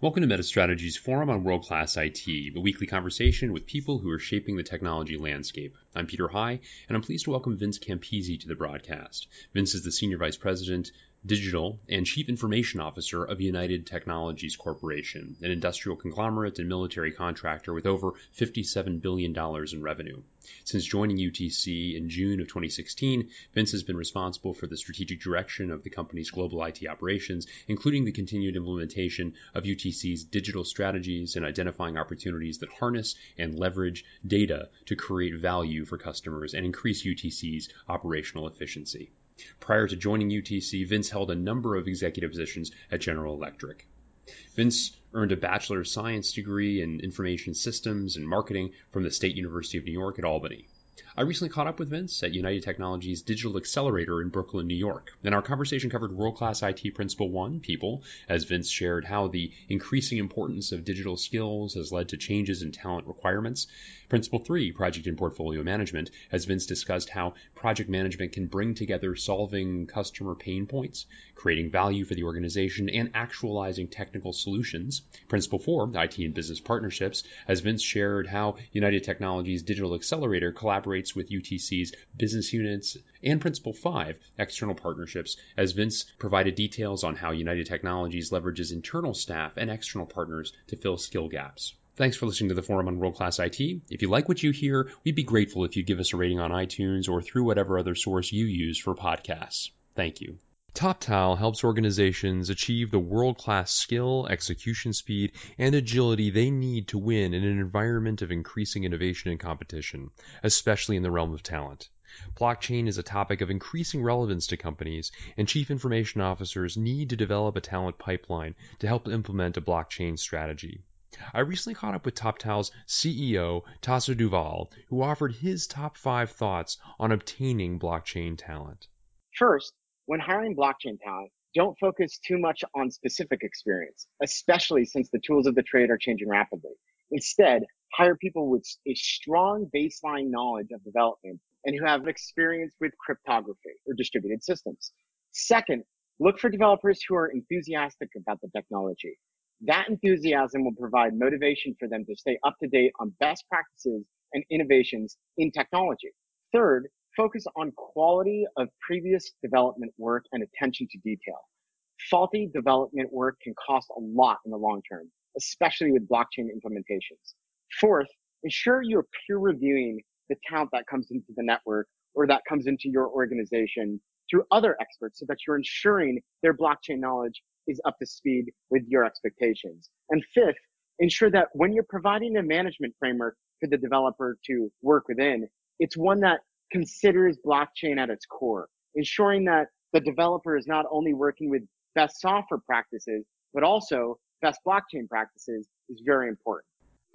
Welcome to MetaStrategy's Forum on World-Class IT, a weekly conversation with people who are shaping the technology landscape. I'm Peter High, and I'm pleased to welcome Vince Campisi to the broadcast. Vince is the Senior Vice President, Digital, and Chief Information Officer of United Technologies Corporation, an industrial conglomerate and military contractor with over $57 billion in revenue. Since joining UTC in June of 2016, Vince has been responsible for the strategic direction of the company's global IT operations, including the continued implementation of UTC's digital strategies and identifying opportunities that harness and leverage data to create value for customers and increase UTC's operational efficiency. Prior to joining UTC, Vince held a number of executive positions at General Electric. Vince earned a Bachelor of Science degree in Information Systems and Marketing from the State University of New York at Albany. I recently caught up with Vince at United Technologies Digital Accelerator in Brooklyn, New York, and our conversation covered world-class IT Principle 1, people, as Vince shared how the increasing importance of digital skills has led to changes in talent requirements. Principle 3, project and portfolio management, as Vince discussed how project management can bring together solving customer pain points, creating value for the organization, and actualizing technical solutions. Principle 4, IT and business partnerships, as Vince shared how United Technologies Digital Accelerator collaborates with UTC's business units, and Principle 5, external partnerships, as Vince provided details on how United Technologies leverages internal staff and external partners to fill skill gaps. Thanks for listening to the Forum on World Class IT. If you like what you hear, we'd be grateful if you give us a rating on iTunes or through whatever other source you use for podcasts. Thank you. TopTal helps organizations achieve the world-class skill, execution speed, and agility they need to win in an environment of increasing innovation and competition, especially in the realm of talent. Blockchain is a topic of increasing relevance to companies, and chief information officers need to develop a talent pipeline to help implement a blockchain strategy. I recently caught up with TopTal's CEO, Tasso Duval, who offered his top 5 thoughts on obtaining blockchain talent. First, when hiring blockchain talent, don't focus too much on specific experience, especially since the tools of the trade are changing rapidly. Instead, hire people with a strong baseline knowledge of development and who have experience with cryptography or distributed systems. Second, look for developers who are enthusiastic about the technology. That enthusiasm will provide motivation for them to stay up to date on best practices and innovations in technology. Third, focus on quality of previous development work and attention to detail. Faulty development work can cost a lot in the long term, especially with blockchain implementations. Fourth, ensure you're peer reviewing the talent that comes into the network or that comes into your organization through other experts so that you're ensuring their blockchain knowledge is up to speed with your expectations. And fifth, ensure that when you're providing a management framework for the developer to work within, it's one that considers blockchain at its core, ensuring that the developer is not only working with best software practices, but also best blockchain practices is very important.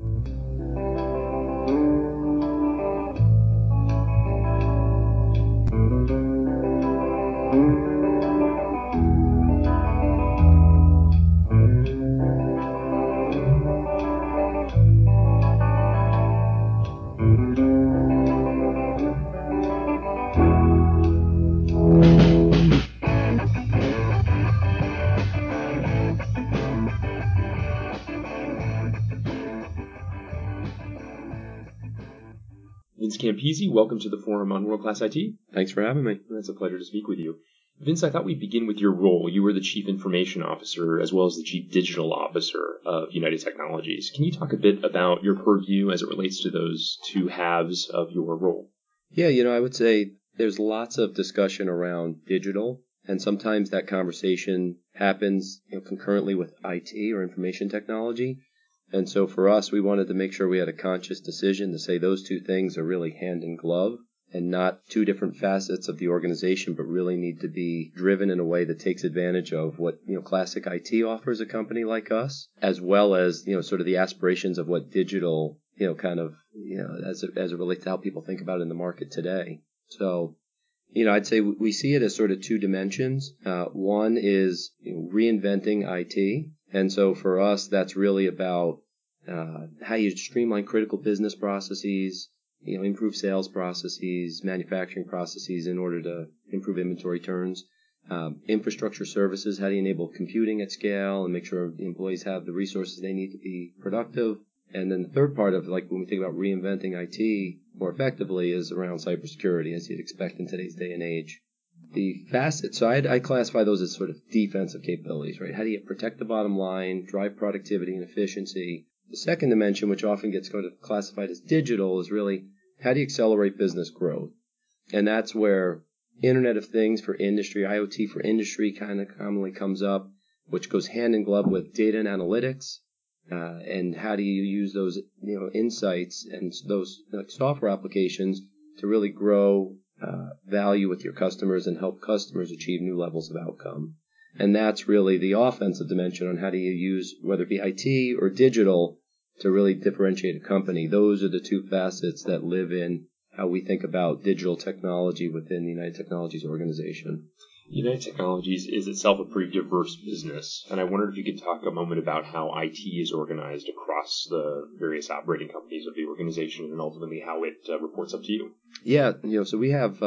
Vince Campisi, welcome to the Forum on World Class IT. Thanks for having me. It's a pleasure to speak with you. Vince, I thought we'd begin with your role. You were the Chief Information Officer as well as the Chief Digital Officer of United Technologies. Can you talk a bit about your purview as it relates to those two halves of your role? Yeah, I would say there's lots of discussion around digital, and sometimes that conversation happens concurrently with IT or information technology. And so for us, we wanted to make sure we had a conscious decision to say those two things are really hand in glove and not two different facets of the organization, but really need to be driven in a way that takes advantage of what, classic IT offers a company like us, as well as, sort of the aspirations of what digital, as it relates to how people think about it in the market today. So, I'd say we see it as sort of two dimensions. One is reinventing IT. And so for us, that's really about how you streamline critical business processes, improve sales processes, manufacturing processes in order to improve inventory turns. Infrastructure services, how do you enable computing at scale and make sure the employees have the resources they need to be productive? And then the third part of, like, when we think about reinventing IT more effectively, is around cybersecurity, as you'd expect in today's day and age. The facets, so I classify those as sort of defensive capabilities, right? How do you protect the bottom line, drive productivity and efficiency? The second dimension, which often gets kind of classified as digital, is really how do you accelerate business growth? And that's where Internet of Things for industry, IoT for industry kind of commonly comes up, which goes hand in glove with data and analytics. And how do you use those, insights and those software applications to really grow value with your customers and help customers achieve new levels of outcome? And that's really the offensive dimension on how do you use, whether it be IT or digital, to really differentiate a company. Those are the two facets that live in how we think about digital technology within the United Technologies organization. United Technologies is itself a pretty diverse business, and I wondered if you could talk a moment about how IT is organized across the various operating companies of the organization and ultimately how it reports up to you. Yeah, so we have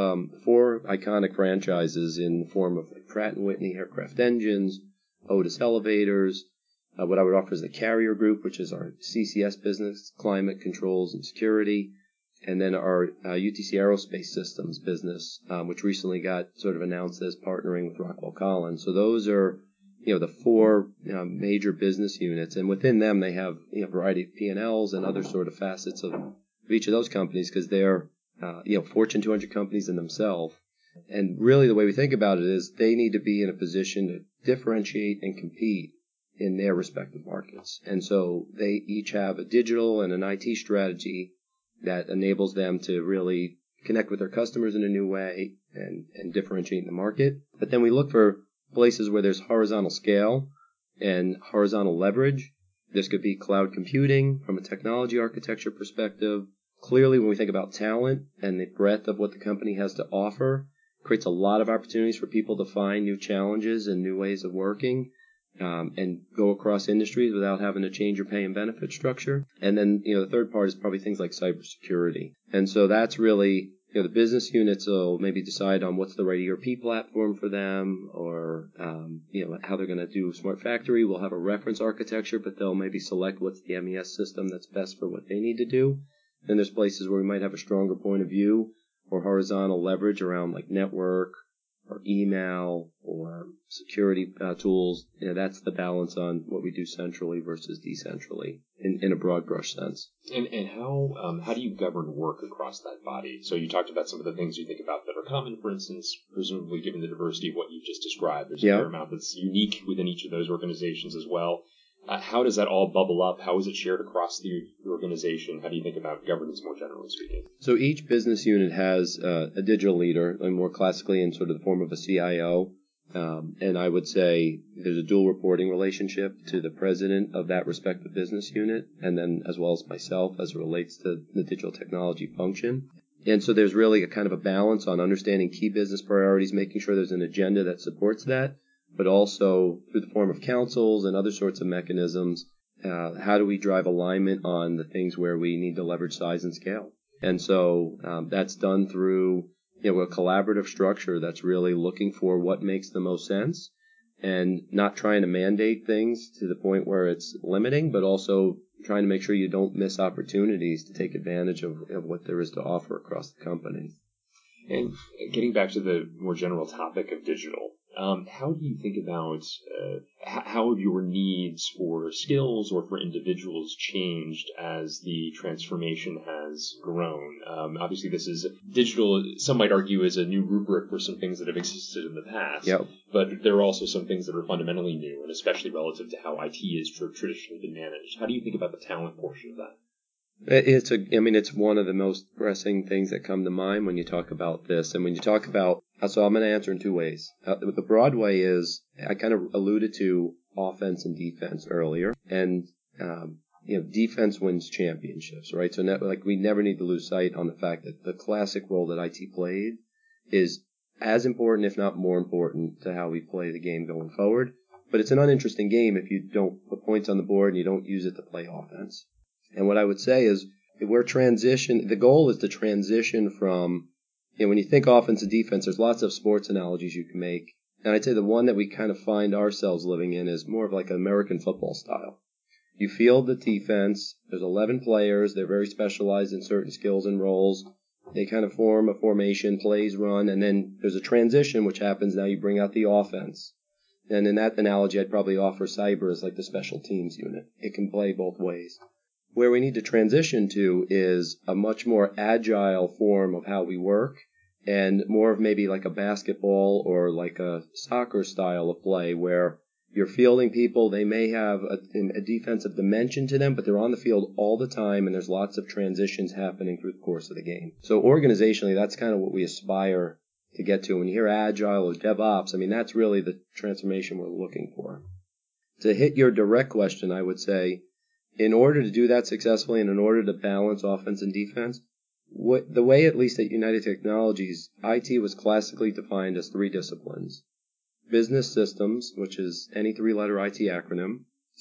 4 iconic franchises in the form of Pratt & Whitney aircraft engines, Otis elevators, what I would offer is the Carrier Group, which is our CCS business, climate controls and security, and then our UTC Aerospace Systems business, which recently got sort of announced as partnering with Rockwell Collins. So those are, the 4 major business units, and within them they have a variety of P&Ls and other sort of facets of each of those companies because they're, Fortune 200 companies in themselves. And really the way we think about it is they need to be in a position to differentiate and compete in their respective markets. And so they each have a digital and an IT strategy that enables them to really connect with their customers in a new way and differentiate in the market. But then we look for places where there's horizontal scale and horizontal leverage. This could be cloud computing from a technology architecture perspective. Clearly, when we think about talent and the breadth of what the company has to offer, creates a lot of opportunities for people to find new challenges and new ways of working. And go across industries without having to change your pay and benefit structure. And then, the third part is probably things like cybersecurity. And so that's really, the business units will maybe decide on what's the right ERP platform for them or, how they're going to do Smart Factory. We'll have a reference architecture, but they'll maybe select what's the MES system that's best for what they need to do. Then there's places where we might have a stronger point of view or horizontal leverage around like network or email or security tools. That's the balance on what we do centrally versus decentrally in a broad brush sense. And how do you govern work across that body? So you talked about some of the things you think about that are common, for instance, presumably given the diversity of what you've just described. There's a fair amount that's unique within each of those organizations as well. How does that all bubble up? How is it shared across the organization? How do you think about governance more generally speaking? So each business unit has a digital leader, and more classically in sort of the form of a CIO. And I would say there's a dual reporting relationship to the president of that respective business unit, and then as well as myself as it relates to the digital technology function. And so there's really a kind of a balance on understanding key business priorities, making sure there's an agenda that supports that, but also through the form of councils and other sorts of mechanisms, how do we drive alignment on the things where we need to leverage size and scale? And so that's done through a collaborative structure that's really looking for what makes the most sense and not trying to mandate things to the point where it's limiting, but also trying to make sure you don't miss opportunities to take advantage of what there is to offer across the company. And getting back to the more general topic of digital, how do you think about how have your needs for skills or for individuals changed as the transformation has grown? Obviously, this is digital, some might argue, is a new rubric for some things that have existed in the past. Yep. But there are also some things that are fundamentally new, and especially relative to how IT has traditionally been managed. How do you think about the talent portion of that? It's one of the most pressing things that come to mind when you talk about this. And when you talk about, so I'm going to answer in 2 ways. The broad way is, I kind of alluded to offense and defense earlier. And, defense wins championships, right? So we never need to lose sight on the fact that the classic role that IT played is as important, if not more important, to how we play the game going forward. But it's an uninteresting game if you don't put points on the board and you don't use it to play offense. And what I would say is the goal is to transition from, when you think offense and defense, there's lots of sports analogies you can make. And I'd say the one that we kind of find ourselves living in is more of like an American football style. You field the defense. There's 11 players. They're very specialized in certain skills and roles. They kind of form a formation, plays run, and then there's a transition which happens. Now you bring out the offense. And in that analogy, I'd probably offer cyber as like the special teams unit. It can play both ways. Where we need to transition to is a much more agile form of how we work and more of maybe like a basketball or like a soccer style of play where you're fielding people. They may have a defensive dimension to them, but they're on the field all the time, and there's lots of transitions happening through the course of the game. So organizationally, that's kind of what we aspire to get to. When you hear agile or DevOps, I mean, that's really the transformation we're looking for. To hit your direct question, I would say, in order to do that successfully and in order to balance offense and defense, the way, at least at United Technologies, IT was classically defined as 3 disciplines. Business systems, which is any 3-letter IT acronym,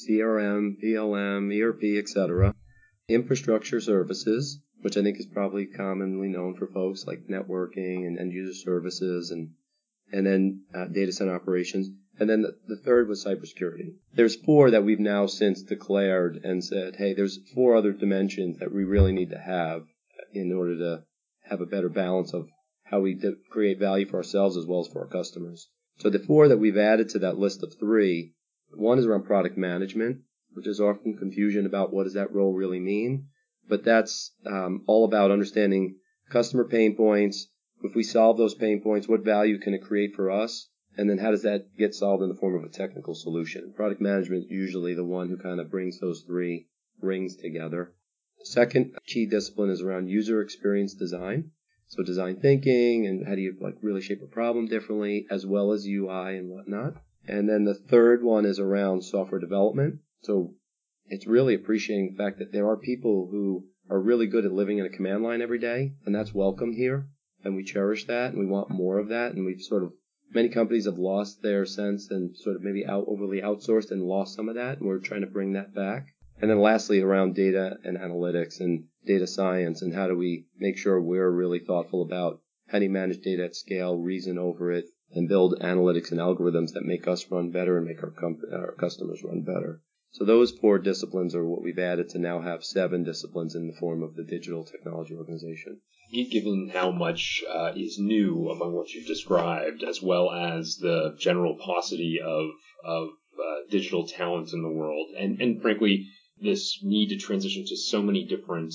CRM, PLM, ERP, etc. Infrastructure services, which I think is probably commonly known for folks like networking and end user services, and then data center operations. And then the third was cybersecurity. There's 4 that we've now since declared and said, hey, there's 4 other dimensions that we really need to have in order to have a better balance of how we create value for ourselves as well as for our customers. So the 4 that we've added to that list of 3, one is around product management, which is often confusion about what does that role really mean. But that's all about understanding customer pain points. If we solve those pain points, what value can it create for us? And then how does that get solved in the form of a technical solution? Product management is usually the one who kind of brings those 3 rings together. The second key discipline is around user experience design. So design thinking and how do you like really shape a problem differently, as well as UI and whatnot. And then the third one is around software development. So it's really appreciating the fact that there are people who are really good at living in a command line every day, and that's welcome here. And we cherish that, and we want more of that. And we've sort of, many companies have lost their sense and sort of maybe overly outsourced and lost some of that, and we're trying to bring that back. And then lastly, around data and analytics and data science, and how do we make sure we're really thoughtful about how do you manage data at scale, reason over it, and build analytics and algorithms that make us run better and make our customers run better. So those 4 disciplines are what we've added to now have 7 disciplines in the form of the digital technology organization. Given how much is new among what you've described, as well as the general paucity of digital talent in the world, and frankly, this need to transition to so many different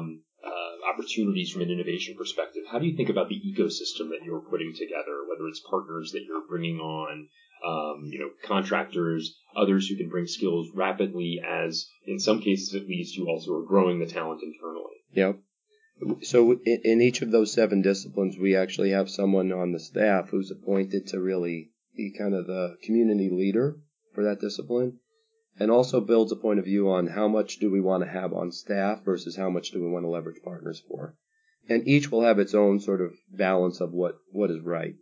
opportunities from an innovation perspective, how do you think about the ecosystem that you're putting together, whether it's partners that you're bringing on, contractors, others who can bring skills rapidly, as in some cases at least you also are growing the talent internally? Yep. So in each of those 7 disciplines, we actually have someone on the staff who's appointed to really be kind of the community leader for that discipline, and also builds a point of view on how much do we want to have on staff versus how much do we want to leverage partners for. And each will have its own sort of balance of what is right.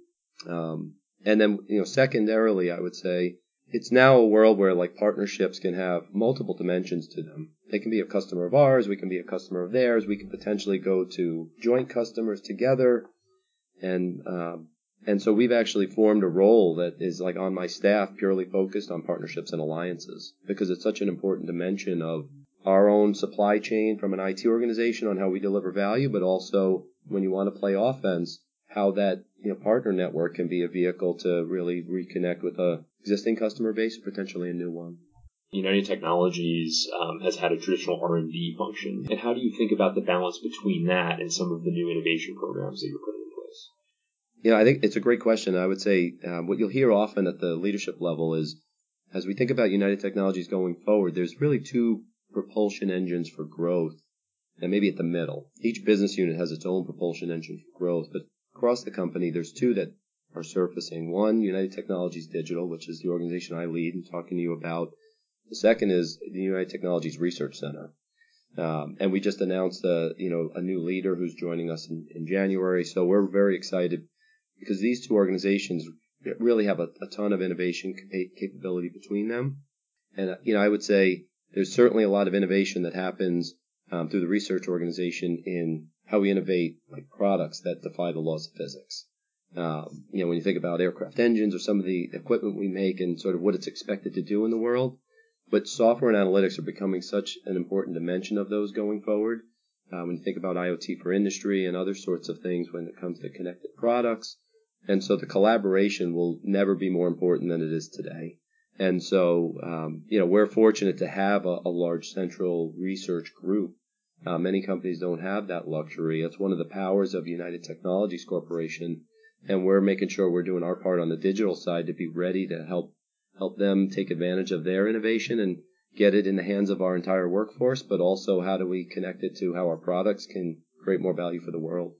And then, secondarily, I would say it's now a world where like partnerships can have multiple dimensions to them. They can be a customer of ours, we can be a customer of theirs, we can potentially go to joint customers together. And so we've actually formed a role that is like on my staff purely focused on partnerships and alliances, because it's such an important dimension of our own supply chain from an IT organization on how we deliver value, but also when you want to play offense, how that partner network can be a vehicle to really reconnect with a existing customer base or potentially a new one. United Technologies has had a traditional R&D function. And how do you think about the balance between that and some of the new innovation programs that you're putting in place? I think it's a great question. I would say what you'll hear often at the leadership level is, as we think about United Technologies going forward, there's really 2 propulsion engines for growth, and maybe at the middle. Each business unit has its own propulsion engine for growth, but across the company, there's 2 that are surfacing. One, United Technologies Digital, which is the organization I lead and talking to you about. The second is the United Technologies Research Center. And we just announced a new leader who's joining us in January. So we're very excited because these 2 organizations really have a ton of innovation capability between them. And, I would say there's certainly a lot of innovation that happens through the research organization in how we innovate like products that defy the laws of physics. When you think about aircraft engines or some of the equipment we make and sort of what it's expected to do in the world. But software and analytics are becoming such an important dimension of those going forward. When you think about IoT for industry and other sorts of things when it comes to connected products. And so the collaboration will never be more important than it is today. And so, we're fortunate to have a large central research group. Many companies don't have that luxury. It's one of the powers of United Technologies Corporation. And we're making sure we're doing our part on the digital side to be ready to help them take advantage of their innovation and get it in the hands of our entire workforce, but also how do we connect it to how our products can create more value for the world.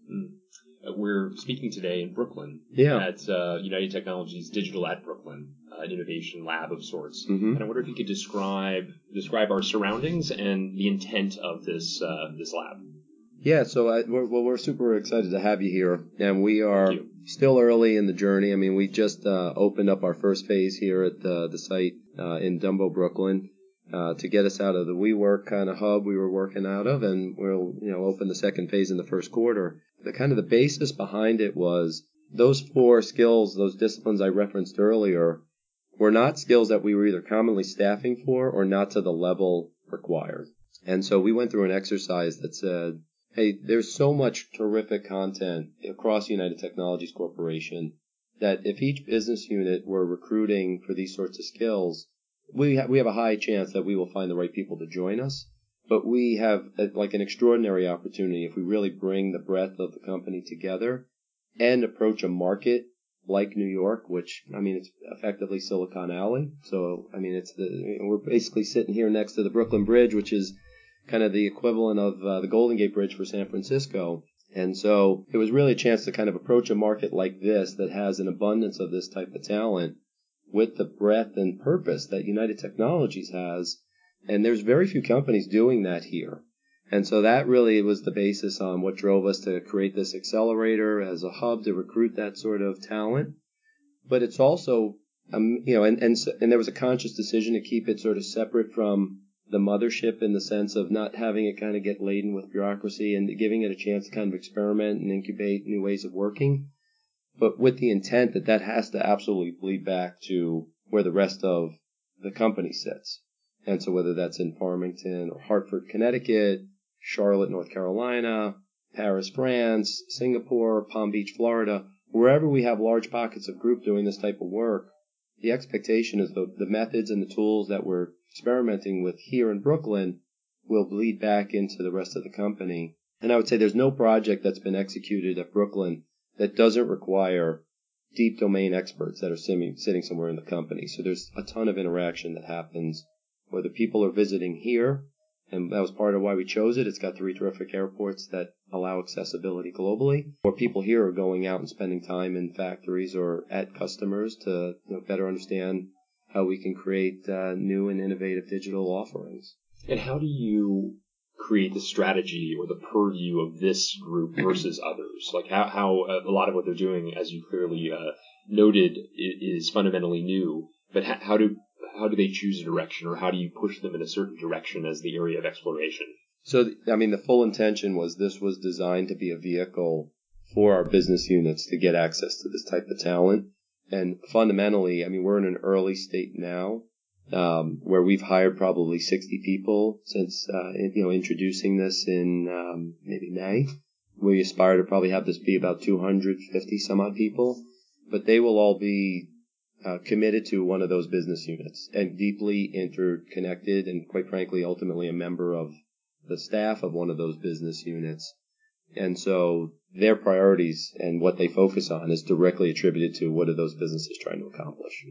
We're speaking today in Brooklyn at United Technologies Digital at Brooklyn, an innovation lab of sorts. Mm-hmm. And I wonder if you could describe our surroundings and the intent of this lab. Yeah, so we're super excited to have you here, and we are still early in the journey. I mean, we just opened up our first phase here at the site in Dumbo, Brooklyn, to get us out of the WeWork kind of hub we were working out of, and we'll open the second phase in the first quarter. The basis behind it was those 4 skills, those disciplines I referenced earlier, were not skills that we were either commonly staffing for or not to the level required. And so we went through an exercise that said, hey, there's so much terrific content across United Technologies Corporation that if each business unit were recruiting for these sorts of skills, we have a high chance that we will find the right people to join us. But we have an extraordinary opportunity if we really bring the breadth of the company together and approach a market like New York, which, it's effectively Silicon Alley. So, we're basically sitting here next to the Brooklyn Bridge, which is kind of the equivalent of the Golden Gate Bridge for San Francisco. And so it was really a chance to kind of approach a market like this that has an abundance of this type of talent with the breadth and purpose that United Technologies has. And there's very few companies doing that here. And so that really was the basis on what drove us to create this accelerator as a hub to recruit that sort of talent. But it's also, and there was a conscious decision to keep it sort of separate from the mothership in the sense of not having it kind of get laden with bureaucracy and giving it a chance to kind of experiment and incubate new ways of working, but with the intent that has to absolutely bleed back to where the rest of the company sits. And so whether that's in Farmington or Hartford, Connecticut, Charlotte, North Carolina, Paris, France, Singapore, Palm Beach, Florida, wherever we have large pockets of group doing this type of work, the expectation is the methods and the tools that we're experimenting with here in Brooklyn will bleed back into the rest of the company. And I would say there's no project that's been executed at Brooklyn that doesn't require deep domain experts that are sitting somewhere in the company. So there's a ton of interaction that happens, whether people are visiting here, and that was part of why we chose it. It's got 3 terrific airports that allow accessibility globally, or people here are going out and spending time in factories or at customers to better understand how we can create new and innovative digital offerings. And how do you create the strategy or the purview of this group versus others? Like how a lot of what they're doing, as you clearly noted, is fundamentally new, but how do they choose a direction, or how do you push them in a certain direction as the area of exploration? So, the full intention was this was designed to be a vehicle for our business units to get access to this type of talent. And fundamentally, we're in an early state now, where we've hired probably 60 people since, introducing this in, maybe May. We aspire to probably have this be about 250 some odd people, but they will all be committed to one of those business units and deeply interconnected and, quite frankly, ultimately a member of the staff of one of those business units. And so their priorities and what they focus on is directly attributed to what are those businesses trying to accomplish.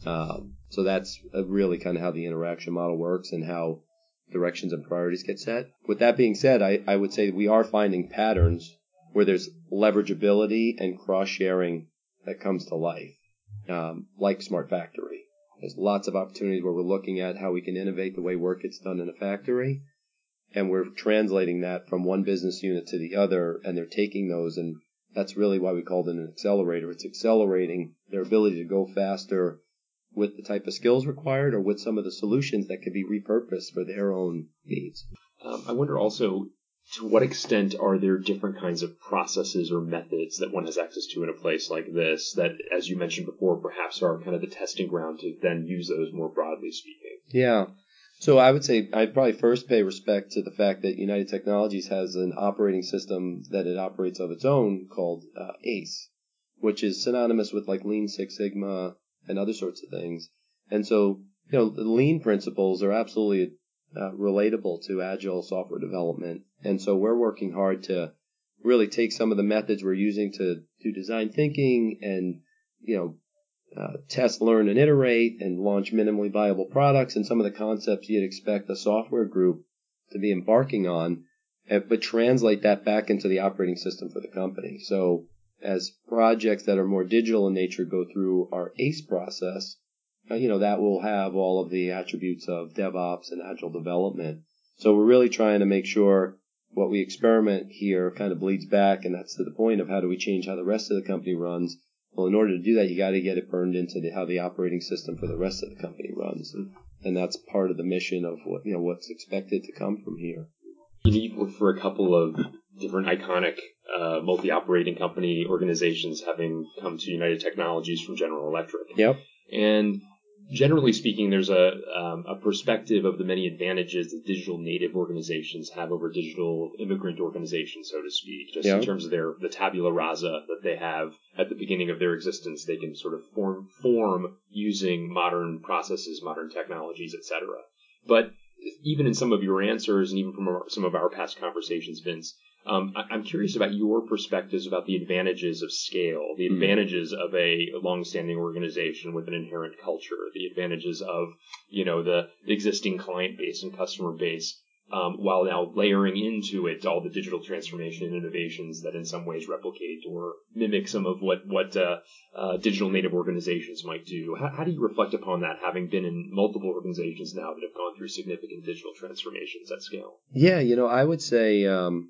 So that's really kind of how the interaction model works and how directions and priorities get set. With that being said, I would say we are finding patterns where there's leverageability and cross-sharing that comes to life. Like Smart Factory. There's lots of opportunities where we're looking at how we can innovate the way work gets done in a factory, and we're translating that from one business unit to the other, and they're taking those, and that's really why we called it an accelerator. It's accelerating their ability to go faster with the type of skills required or with some of the solutions that can be repurposed for their own needs. I wonder also, to what extent are there different kinds of processes or methods that one has access to in a place like this that, as you mentioned before, perhaps are kind of the testing ground to then use those more broadly speaking? Yeah. So I would say I'd probably first pay respect to the fact that United Technologies has an operating system that it operates of its own called ACE, which is synonymous with like Lean Six Sigma and other sorts of things. And so, the Lean principles are absolutely relatable to Agile software development. And so we're working hard to really take some of the methods we're using to do design thinking and, test, learn, and iterate and launch minimally viable products and some of the concepts you'd expect a software group to be embarking on, but translate that back into the operating system for the company. So as projects that are more digital in nature go through our ACE process, that will have all of the attributes of DevOps and Agile development. So we're really trying to make sure what we experiment here kind of bleeds back, and that's to the point of how do we change how the rest of the company runs. Well, in order to do that, you got to get it burned into how the operating system for the rest of the company runs, and that's part of the mission of what's expected to come from here. You've worked for a couple of different iconic multi-operating company organizations, having come to United Technologies from General Electric. Yep. And generally speaking, there's a perspective of the many advantages that digital native organizations have over digital immigrant organizations, so to speak, just in terms of the tabula rasa that they have at the beginning of their existence. They can sort of form using modern processes, modern technologies, etc. But even in some of your answers and even from some of our past conversations, Vince, I'm curious about your perspectives about the advantages of scale, the advantages of a long-standing organization with an inherent culture, the advantages of, the existing client base and customer base, while now layering into it all the digital transformation and innovations that in some ways replicate or mimic some of what digital native organizations might do. How do you reflect upon that, having been in multiple organizations now that have gone through significant digital transformations at scale? Yeah, I would say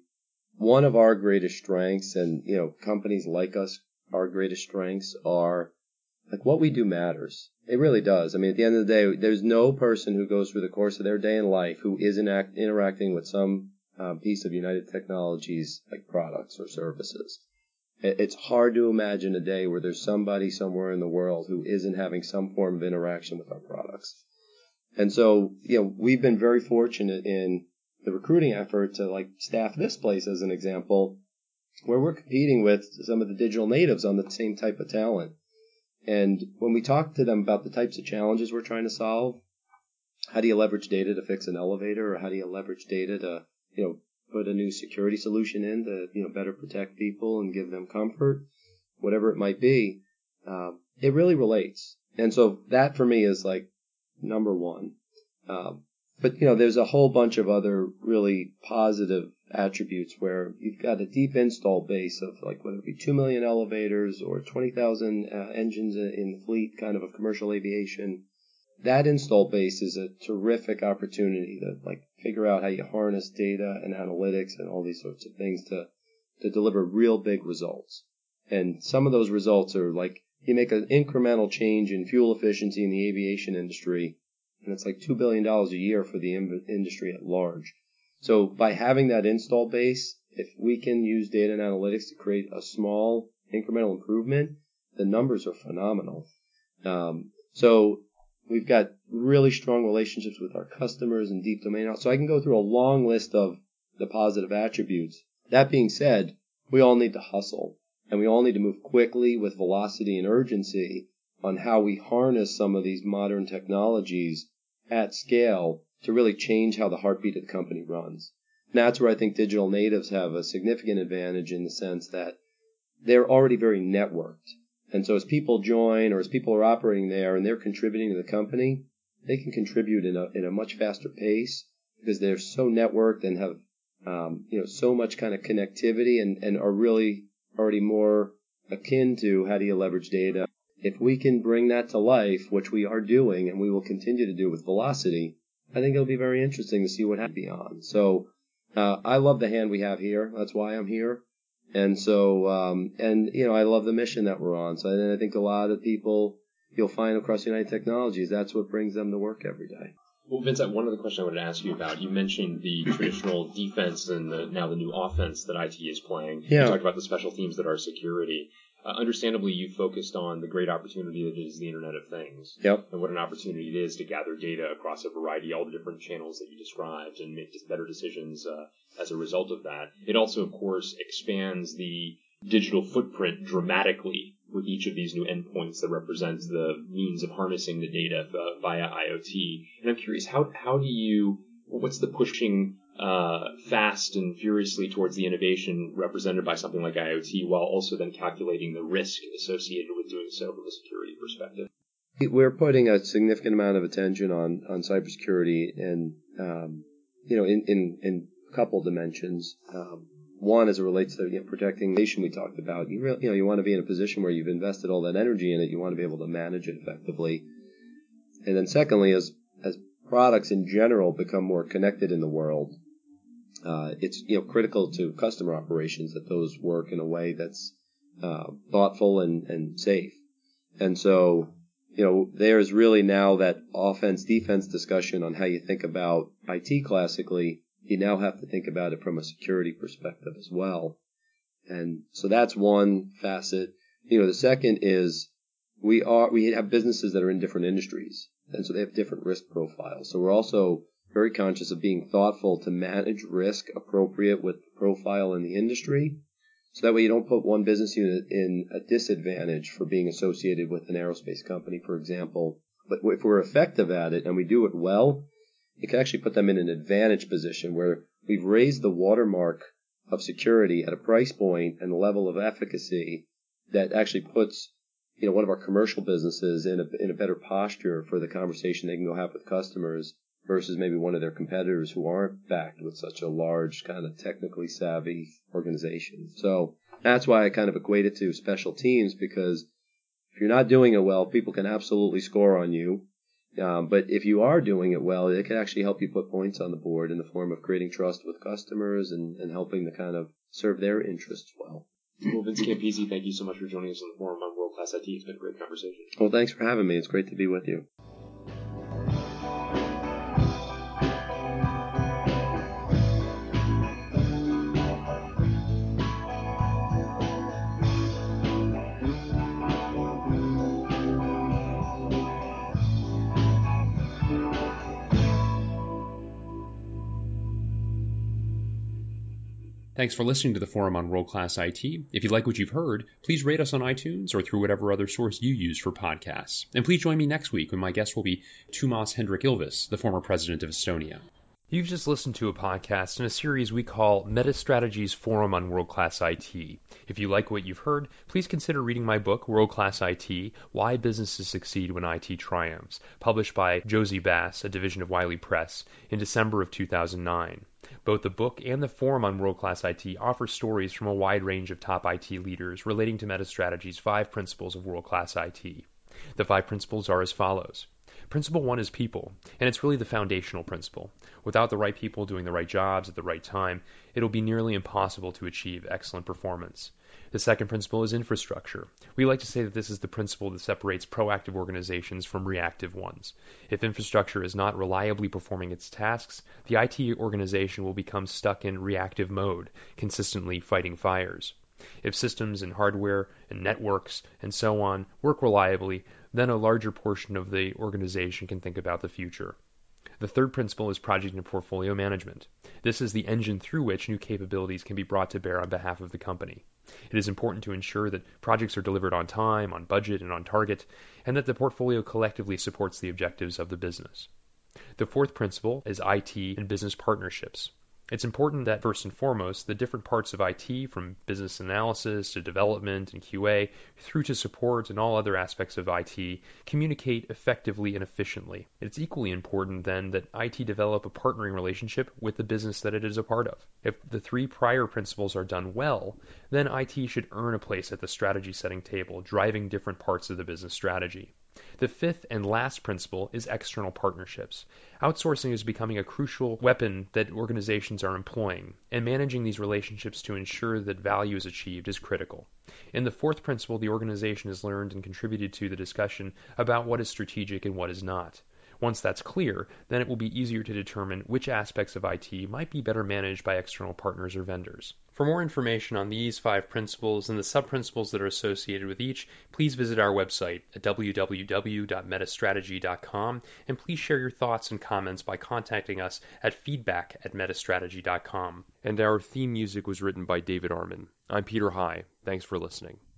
one of our greatest strengths, and companies like us, our greatest strengths are like what we do matters. It really does. I mean, at the end of the day, there's no person who goes through the course of their day in life who isn't interacting with some piece of United Technologies like products or services. It's hard to imagine a day where there's somebody somewhere in the world who isn't having some form of interaction with our products. And so, we've been very fortunate in the recruiting effort to staff this place as an example, where we're competing with some of the digital natives on the same type of talent. And when we talk to them about the types of challenges we're trying to solve, how do you leverage data to fix an elevator, or how do you leverage data to, put a new security solution in to, better protect people and give them comfort, whatever it might be, it really relates. And so that for me is number one. But, there's a whole bunch of other really positive attributes where you've got a deep install base of whether it be 2 million elevators or 20,000 engines in the fleet kind of commercial aviation. That install base is a terrific opportunity to figure out how you harness data and analytics and all these sorts of things to deliver real big results. And some of those results are you make an incremental change in fuel efficiency in the aviation industry, and it's $2 billion a year for the industry at large. So by having that install base, if we can use data and analytics to create a small incremental improvement, the numbers are phenomenal. So we've got really strong relationships with our customers and deep domain knowledge. So I can go through a long list of the positive attributes. That being said, we all need to hustle, and we all need to move quickly with velocity and urgency on how we harness some of these modern technologies at scale to really change how the heartbeat of the company runs. And that's where I think digital natives have a significant advantage in the sense that they're already very networked. And so as people join or as people are operating there and they're contributing to the company, they can contribute in a much faster pace because they're so networked and have so much kind of connectivity and are really already more akin to how do you leverage data. If we can bring that to life, which we are doing and we will continue to do with velocity, I think it'll be very interesting to see what happens beyond. So I love the hand we have here. That's why I'm here. And so, I love the mission that we're on. So I think a lot of people you'll find across United Technologies, that's what brings them to work every day. Well, Vince, one other question I wanted to ask you about. You mentioned the traditional defense and now the new offense that IT is playing. Yeah. You talked about the special themes that are security. Understandably, you focused on the great opportunity that is the Internet of Things. Yep. And what an opportunity it is to gather data across a variety, all the different channels that you described, and make better decisions as a result of that. It also, of course, expands the digital footprint dramatically with each of these new endpoints that represents the means of harnessing the data via IoT. And I'm curious, what's the pushing fast and furiously towards the innovation represented by something like IoT, while also then calculating the risk associated with doing so from a security perspective? We're putting a significant amount of attention on cybersecurity, and in a couple dimensions. One, as it relates to protecting the nation we talked about. You want to be in a position where you've invested all that energy in it. You want to be able to manage it effectively. And then secondly, as products in general become more connected in the world, it's critical to customer operations that those work in a way that's thoughtful and safe. And so there's really now that offense-defense discussion on how you think about IT classically. You now have to think about it from a security perspective as well. And so that's one facet. The second is we have businesses that are in different industries, and so they have different risk profiles. So we're also very conscious of being thoughtful to manage risk appropriate with the profile in the industry. So that way you don't put one business unit in a disadvantage for being associated with an aerospace company, for example. But if we're effective at it and we do it well, it can actually put them in an advantage position where we've raised the watermark of security at a price point and a level of efficacy that actually puts one of our commercial businesses in a better posture for the conversation they can go have with customers versus maybe one of their competitors who aren't backed with such a large kind of technically savvy organization. So that's why I kind of equate it to special teams, because if you're not doing it well, people can absolutely score on you. But if you are doing it well, it can actually help you put points on the board in the form of creating trust with customers and helping to kind of serve their interests well. Well, Vince Campisi, thank you so much for joining us on the forum on World Class IT. It's been a great conversation. Well, thanks for having me. It's great to be with you. Thanks for listening to the Forum on World Class IT. If you like what you've heard, please rate us on iTunes or through whatever other source you use for podcasts. And please join me next week when my guest will be Tuomas Hendrik Ilves, the former president of Estonia. You've just listened to a podcast in a series we call MetaStrategy's Forum on World Class IT. If you like what you've heard, please consider reading my book, World Class IT, Why Businesses Succeed When IT Triumphs, published by Josie Bass, a division of Wiley Press, in December of 2009. Both the book and the Forum on World Class IT offer stories from a wide range of top IT leaders relating to MetaStrategy's 5 principles of world class IT. The 5 principles are as follows. Principle 1 is people, and it's really the foundational principle. Without the right people doing the right jobs at the right time, it'll be nearly impossible to achieve excellent performance. The second principle is infrastructure. We like to say that this is the principle that separates proactive organizations from reactive ones. If infrastructure is not reliably performing its tasks, the IT organization will become stuck in reactive mode, consistently fighting fires. If systems and hardware and networks and so on work reliably, then a larger portion of the organization can think about the future. The third principle is project and portfolio management. This is the engine through which new capabilities can be brought to bear on behalf of the company. It is important to ensure that projects are delivered on time, on budget, and on target, and that the portfolio collectively supports the objectives of the business. The fourth principle is IT and business partnerships. It's important that, first and foremost, the different parts of IT, from business analysis to development and QA, through to support and all other aspects of IT, communicate effectively and efficiently. It's equally important, then, that IT develop a partnering relationship with the business that it is a part of. If the 3 prior principles are done well, then IT should earn a place at the strategy-setting table, driving different parts of the business strategy. The fifth and last principle is external partnerships. Outsourcing is becoming a crucial weapon that organizations are employing, and managing these relationships to ensure that value is achieved is critical. In the fourth principle, the organization has learned and contributed to the discussion about what is strategic and what is not. Once that's clear, then it will be easier to determine which aspects of IT might be better managed by external partners or vendors. For more information on these 5 principles and the sub-principles that are associated with each, please visit our website at www.metastrategy.com, and please share your thoughts and comments by contacting us at feedback@metastrategy.com. And our theme music was written by David Arman. I'm Peter High. Thanks for listening.